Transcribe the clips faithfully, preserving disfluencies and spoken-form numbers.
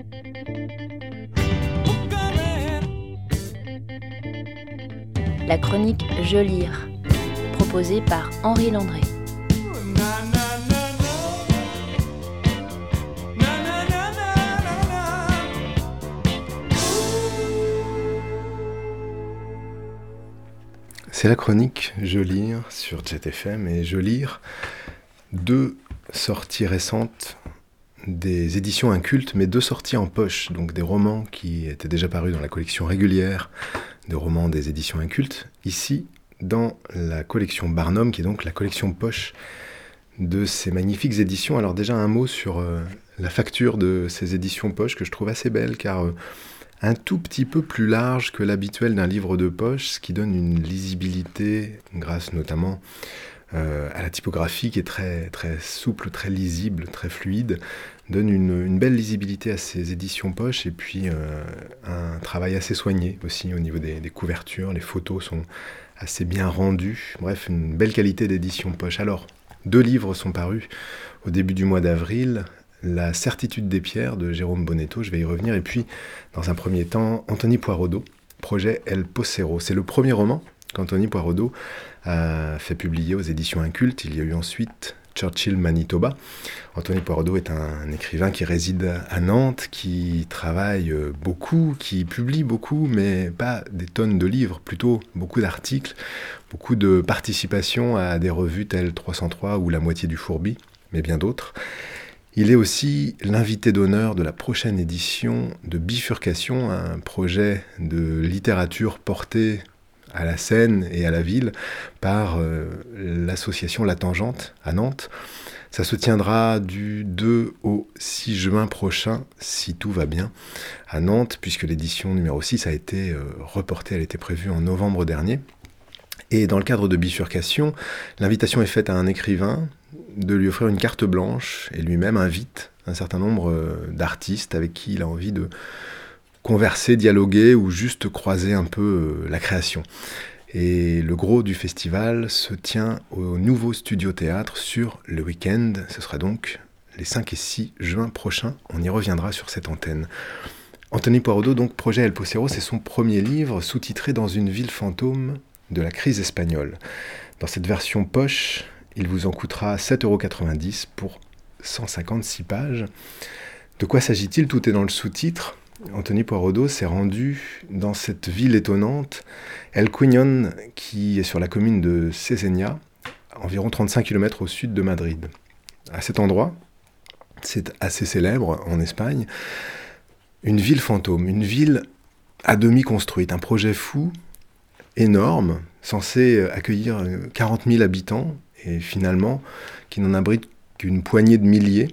La chronique Je lire, proposée par Henri Landré. C'est la chronique Je lire sur Jet F M et Je lire deux sorties récentes des éditions Incultes, mais deux sorties en poche, donc des romans qui étaient déjà parus dans la collection régulière de romans des éditions Incultes, ici dans la collection Barnum, qui est donc la collection poche de ces magnifiques éditions. Alors déjà un mot sur euh, la facture de ces éditions poche que je trouve assez belle, car euh, un tout petit peu plus large que l'habituel d'un livre de poche, ce qui donne une lisibilité, grâce notamment euh, à la typographie qui est très, très souple, très lisible, très fluide, donne une, une belle lisibilité à ces éditions poche, et puis euh, un travail assez soigné aussi au niveau des, des couvertures. Les photos sont assez bien rendues, bref, une belle qualité d'édition poche. Alors, deux livres sont parus au début du mois d'avril. La certitude des pierres de Jérôme Bonetto, je vais y revenir. Et puis, dans un premier temps, Anthony Poirodeau, projet El Pocero. C'est le premier roman qu'Anthony Poirodeau a fait publier aux éditions Incultes. Il y a eu ensuite Churchill, Manitoba. Anthony Poirodeau est un, un écrivain qui réside à Nantes, qui travaille beaucoup, qui publie beaucoup, mais pas des tonnes de livres, plutôt beaucoup d'articles, beaucoup de participation à des revues telles trois cent trois ou La moitié du fourbi, mais bien d'autres. Il est aussi l'invité d'honneur de la prochaine édition de Bifurcation, un projet de littérature porté à la Seine et à la ville par euh, l'association La Tangente à Nantes. Ça se tiendra du deux au six juin prochain, si tout va bien, à Nantes, puisque l'édition numéro six a été euh, reportée, elle était prévue en novembre dernier. Et dans le cadre de Bifurcation, l'invitation est faite à un écrivain de lui offrir une carte blanche, et lui-même invite un certain nombre d'artistes avec qui il a envie de converser, dialoguer ou juste croiser un peu la création. Et le gros du festival se tient au nouveau Studio Théâtre sur le week-end. Ce sera donc les cinq et six juin prochains. On y reviendra sur cette antenne. Anthony Poirodeau, donc, projet El Pocero, c'est son premier livre sous-titré Dans une ville fantôme de la crise espagnole. Dans cette version poche, il vous en coûtera sept euros quatre-vingt-dix pour cent cinquante-six pages. De quoi s'agit-il ? Tout est dans le sous-titre. Anthony Poirodeau s'est rendu dans cette ville étonnante, El Cuñón, qui est sur la commune de Cesenia, environ trente-cinq kilomètres au sud de Madrid. À cet endroit, c'est assez célèbre en Espagne, une ville fantôme, une ville à demi construite, un projet fou, énorme, censé accueillir quarante mille habitants, et finalement, qui n'en abrite qu'une poignée de milliers,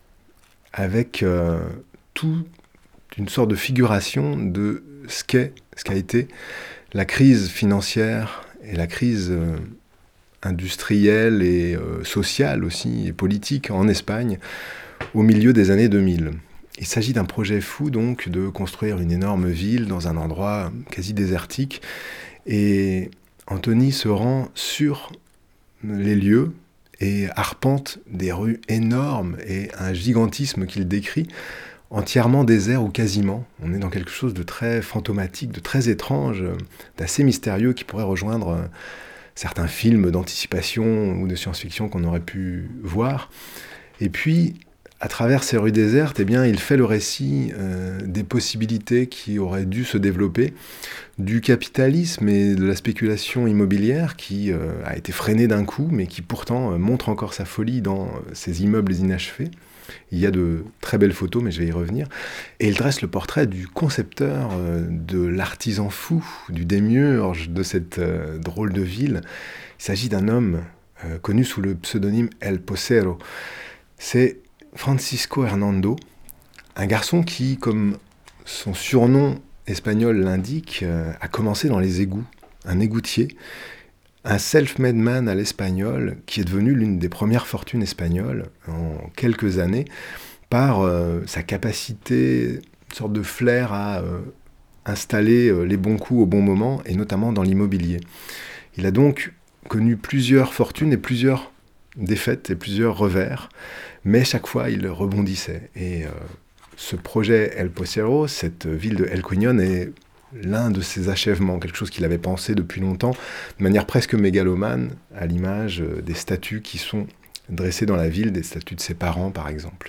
avec euh, toute une sorte de figuration de ce qu'est, ce qu'a été la crise financière et la crise euh, industrielle et euh, sociale aussi, et politique en Espagne, au milieu des années deux mille. Il s'agit d'un projet fou, donc, de construire une énorme ville dans un endroit quasi désertique, et Anthony se rend sur les lieux et arpente des rues énormes et un gigantisme qu'il décrit, entièrement désert ou quasiment. On est dans quelque chose de très fantomatique, de très étrange, d'assez mystérieux, qui pourrait rejoindre certains films d'anticipation ou de science-fiction qu'on aurait pu voir. Et puis, à travers ces rues désertes, eh bien, il fait le récit euh, des possibilités qui auraient dû se développer, du capitalisme et de la spéculation immobilière qui euh, a été freinée d'un coup, mais qui pourtant euh, montre encore sa folie dans euh, ces immeubles inachevés. Il y a de très belles photos, mais je vais y revenir. Et il dresse le portrait du concepteur, euh, de l'artisan fou, du démiurge de cette euh, drôle de ville. Il s'agit d'un homme euh, connu sous le pseudonyme El Pocero. C'est Francisco Hernando, un garçon qui, comme son surnom espagnol l'indique, euh, a commencé dans les égouts, un égoutier, un self-made man à l'espagnol, qui est devenu l'une des premières fortunes espagnoles en quelques années, par euh, sa capacité, une sorte de flair à euh, installer euh, les bons coups au bon moment, et notamment dans l'immobilier. Il a donc connu plusieurs fortunes et plusieurs défaites et plusieurs revers, mais chaque fois il rebondissait. Et euh, ce projet El Posero, cette ville de El Cuñón, est l'un de ses achèvements, quelque chose qu'il avait pensé depuis longtemps, de manière presque mégalomane, à l'image des statues qui sont dressées dans la ville, des statues de ses parents par exemple.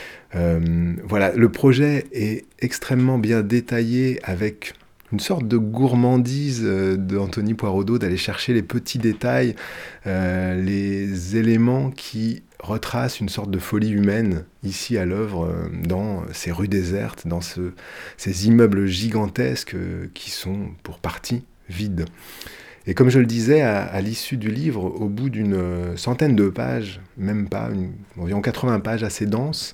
Euh, voilà, le projet est extrêmement bien détaillé, avec une sorte de gourmandise d'Anthony Poirodeau d'aller chercher les petits détails, euh, les éléments qui retracent une sorte de folie humaine ici à l'œuvre, euh, dans ces rues désertes, dans ce, ces immeubles gigantesques euh, qui sont pour partie vides. Et comme je le disais, à, à l'issue du livre, au bout d'une centaine de pages, même pas, une, environ quatre-vingts pages assez denses,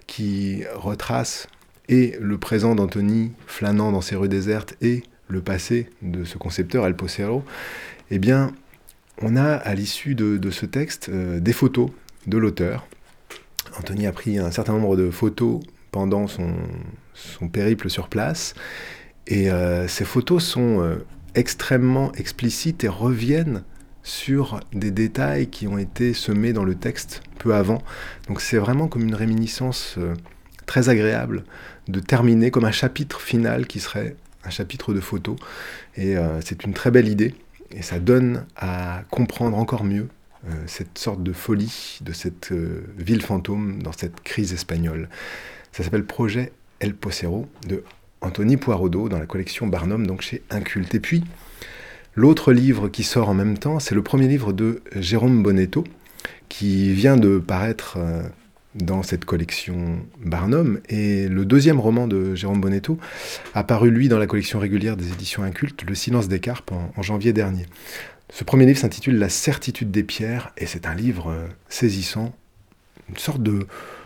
qui retracent et le présent d'Anthony flânant dans ces rues désertes et le passé de ce concepteur El Posero, eh bien, on a à l'issue de, de ce texte euh, des photos de l'auteur. Anthony a pris un certain nombre de photos pendant son, son périple sur place, et euh, ces photos sont euh, extrêmement explicites et reviennent sur des détails qui ont été semés dans le texte peu avant. Donc c'est vraiment comme une réminiscence euh, très agréable de terminer comme un chapitre final qui serait un chapitre de photos. Et euh, c'est une très belle idée, et ça donne à comprendre encore mieux euh, cette sorte de folie de cette euh, ville fantôme dans cette crise espagnole. Ça s'appelle Projet El Posero de Anthony Poirodeau dans la collection Barnum, donc chez Inculte. Et puis, l'autre livre qui sort en même temps, c'est le premier livre de Jérôme Bonetto, qui vient de paraître euh, dans cette collection Barnum, et le deuxième roman de Jérôme Bonetto a paru, lui, dans la collection régulière des éditions Inculte, Le Silence des Carpes, en, en janvier dernier. Ce premier livre s'intitule La certitude des pierres, et c'est un livre euh, saisissant, une sorte de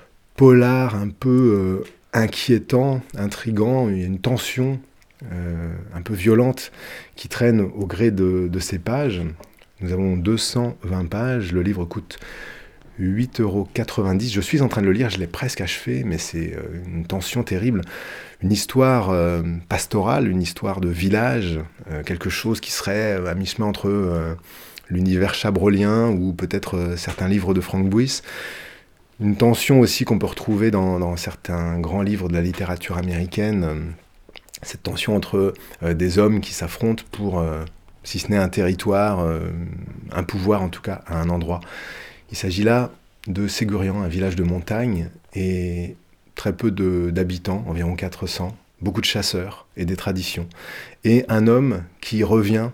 polar un peu euh, inquiétant, intrigant. Il y a une tension euh, un peu violente qui traîne au gré de, de ces pages. Nous avons deux cent vingt pages, le livre coûte huit euros quatre-vingt-dix. Je suis en train de le lire, je l'ai presque achevé, mais c'est euh, une tension terrible. Une histoire euh, pastorale, une histoire de village, euh, quelque chose qui serait à mi-chemin entre euh, l'univers chabrolien ou peut-être euh, certains livres de Frank Buys. Une tension aussi qu'on peut retrouver dans, dans certains grands livres de la littérature américaine, euh, cette tension entre euh, des hommes qui s'affrontent pour, euh, si ce n'est un territoire, euh, un pouvoir en tout cas, à un endroit. Il s'agit là de Ségurian, un village de montagne, et très peu de, d'habitants, environ quatre cents, beaucoup de chasseurs et des traditions. Et un homme qui revient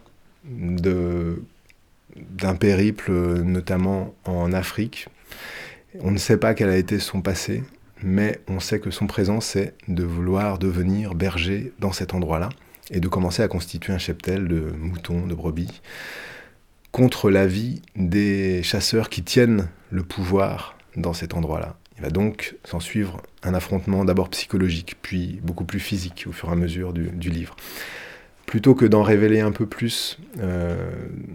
de, d'un périple, notamment en Afrique. On ne sait pas quel a été son passé, mais on sait que son présent, c'est de vouloir devenir berger dans cet endroit-là, et de commencer à constituer un cheptel de moutons, de brebis, contre l'avis des chasseurs qui tiennent le pouvoir dans cet endroit-là. Il va donc s'en suivre un affrontement d'abord psychologique, puis beaucoup plus physique au fur et à mesure du, du livre. Plutôt que d'en révéler un peu plus euh,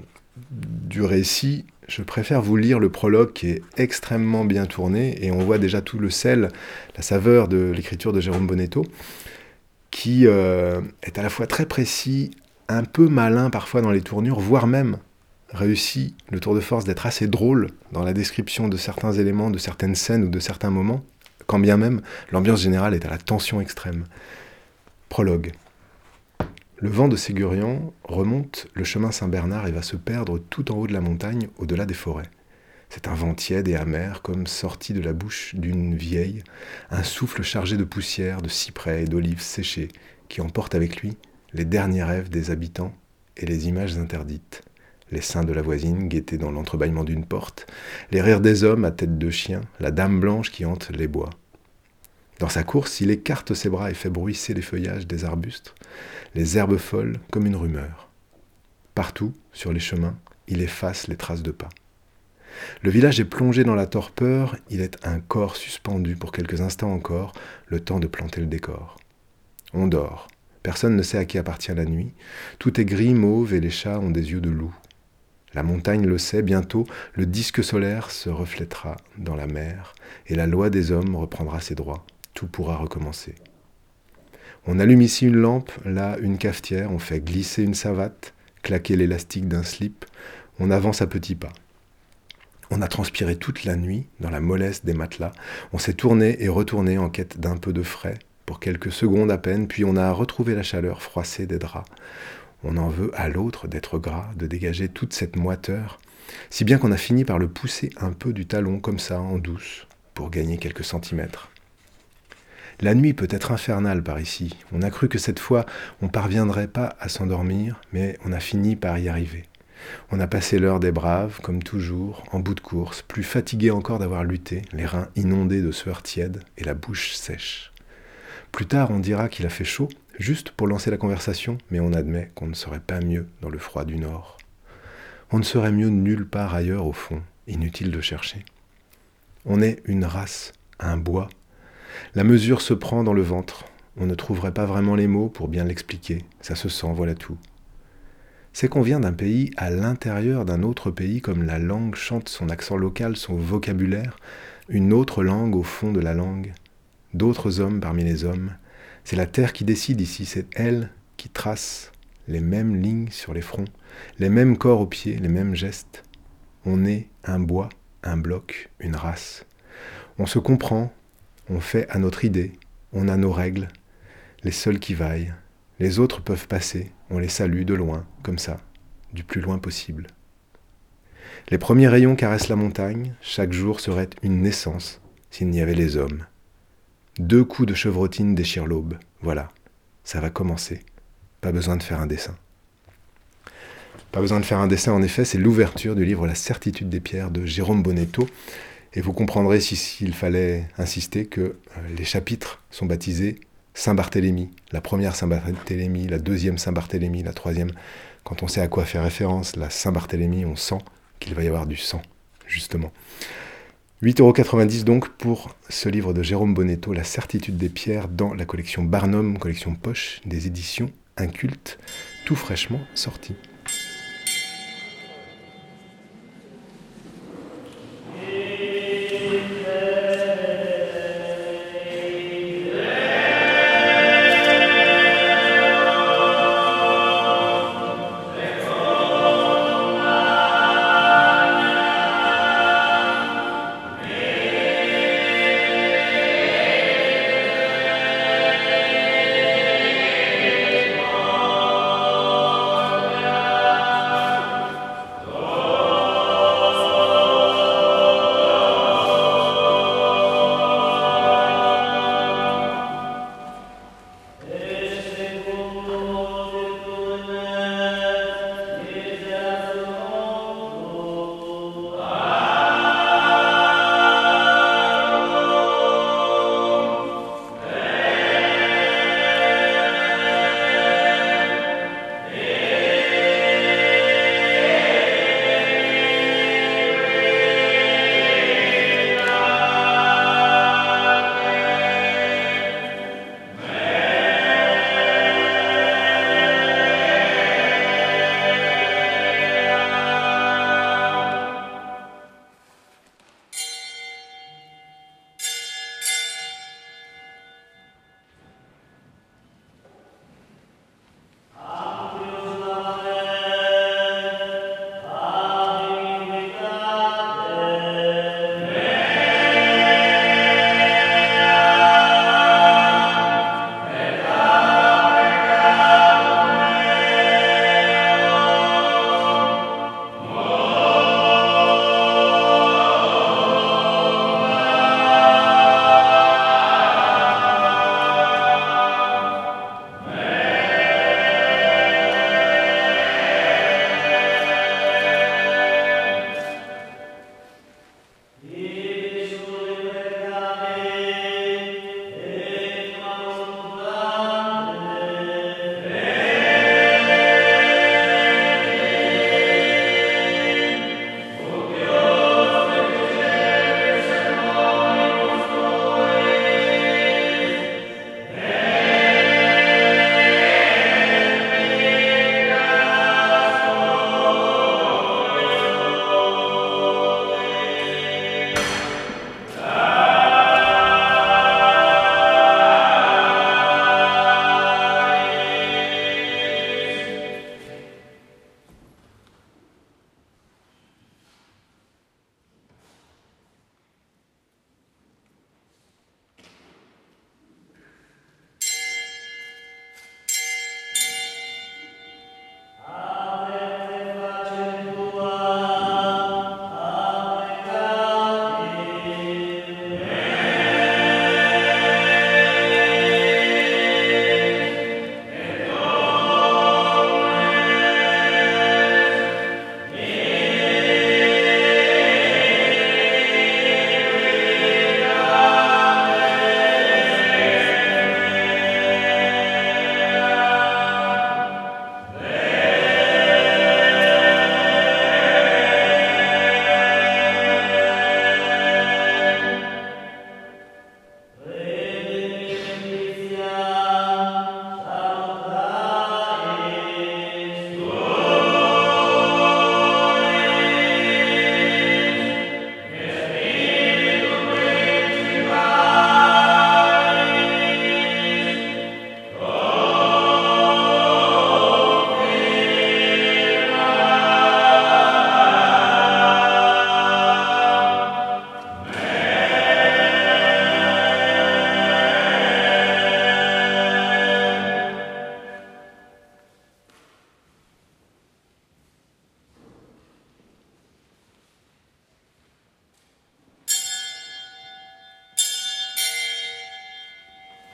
du récit, je préfère vous lire le prologue qui est extrêmement bien tourné, et on voit déjà tout le sel, la saveur de l'écriture de Jérôme Bonetto, qui euh, est à la fois très précis, un peu malin parfois dans les tournures, voire même réussit le tour de force d'être assez drôle dans la description de certains éléments, de certaines scènes ou de certains moments, quand bien même l'ambiance générale est à la tension extrême. Prologue. Le vent de Ségurian remonte le chemin Saint-Bernard et va se perdre tout en haut de la montagne, au-delà des forêts. C'est un vent tiède et amer, comme sorti de la bouche d'une vieille, un souffle chargé de poussière, de cyprès et d'olives séchées, qui emporte avec lui les derniers rêves des habitants et les images interdites. Les seins de la voisine guettés dans l'entrebâillement d'une porte, les rires des hommes à tête de chien, la dame blanche qui hante les bois. Dans sa course, il écarte ses bras et fait bruisser les feuillages des arbustes, les herbes folles comme une rumeur. Partout, sur les chemins, il efface les traces de pas. Le village est plongé dans la torpeur, il est un corps suspendu pour quelques instants encore, le temps de planter le décor. On dort, personne ne sait à qui appartient la nuit, tout est gris mauve et les chats ont des yeux de loup. La montagne le sait, bientôt le disque solaire se reflètera dans la mer et la loi des hommes reprendra ses droits. Tout pourra recommencer. On allume ici une lampe, là une cafetière, on fait glisser une savate, claquer l'élastique d'un slip, on avance à petits pas. On a transpiré toute la nuit dans la mollesse des matelas. On s'est tourné et retourné en quête d'un peu de frais, pour quelques secondes à peine, puis on a retrouvé la chaleur froissée des draps. On en veut à l'autre d'être gras, de dégager toute cette moiteur, si bien qu'on a fini par le pousser un peu du talon comme ça, en douce, pour gagner quelques centimètres. La nuit peut être infernale par ici. On a cru que cette fois, on parviendrait pas à s'endormir, mais on a fini par y arriver. On a passé l'heure des braves, comme toujours, en bout de course, plus fatigués encore d'avoir lutté, les reins inondés de sueur tiède et la bouche sèche. Plus tard, on dira qu'il a fait chaud, juste pour lancer la conversation, mais on admet qu'on ne serait pas mieux dans le froid du Nord. On ne serait mieux nulle part ailleurs au fond, inutile de chercher. On est une race, un bois. La mesure se prend dans le ventre. On ne trouverait pas vraiment les mots pour bien l'expliquer. Ça se sent, voilà tout. C'est qu'on vient d'un pays à l'intérieur d'un autre pays, comme la langue chante son accent local, son vocabulaire, une autre langue au fond de la langue, d'autres hommes parmi les hommes. C'est la terre qui décide ici, c'est elle qui trace les mêmes lignes sur les fronts, les mêmes corps aux pieds, les mêmes gestes. On est un bois, un bloc, une race. On se comprend, on fait à notre idée, on a nos règles, les seuls qui vaillent. Les autres peuvent passer, on les salue de loin, comme ça, du plus loin possible. Les premiers rayons caressent la montagne, chaque jour serait une naissance, s'il n'y avait les hommes. Deux coups de chevrotine déchirent l'aube, voilà, ça va commencer. Pas besoin de faire un dessin. Pas besoin de faire un dessin, en effet, c'est l'ouverture du livre La certitude des pierres de Jérôme Bonetto. Et vous comprendrez, si, s'il fallait insister, que euh, les chapitres sont baptisés Saint-Barthélemy. La première Saint-Barthélemy, la deuxième Saint-Barthélemy, la troisième. Quand on sait à quoi fait référence la Saint-Barthélemy, on sent qu'il va y avoir du sang, justement. huit euros quatre-vingt-dix donc pour ce livre de Jérôme Bonetto, La certitude des pierres, dans la collection Barnum, collection poche des éditions Incultes, tout fraîchement sorti.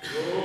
Yo